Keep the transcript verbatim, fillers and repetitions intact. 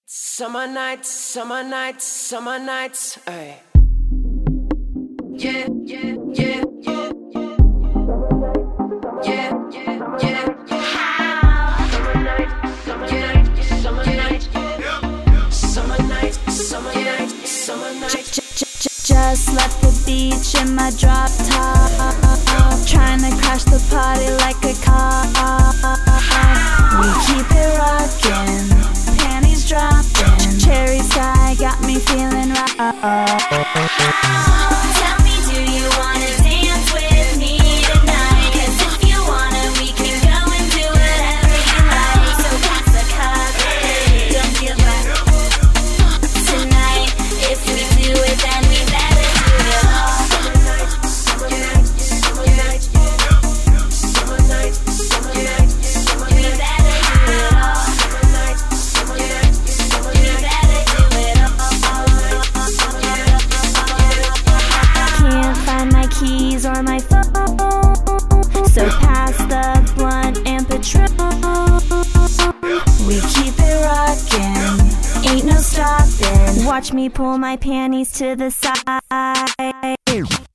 Summer nights, summer nights, summer nights, ay. Yeah, yeah, yeah, yeah. Yeah, yeah, yeah. Summer nights, summer nights, summer nights. Summer nights, summer nights, summer nights. Just left the beach in my drop top, trying to crash the party like a car. We keep it rockin', panties dropping, cherry sky got me feeling right. Tell me, do you wanna dance with me tonight? 'Cause if you wanna, we can go and do whatever you like. So pass the cup, don't give up tonight. If we do it, then we better do it all. Summer nights, summer nights, summer nights, summer nights, summer nights. We better do it all. Summer nights, summer nights, summer We nights. better do it all. Can't find my keys or my phone, so pass the blunt and Patron. We keep it rockin', ain't no stopping. Watch me pull my panties to the side.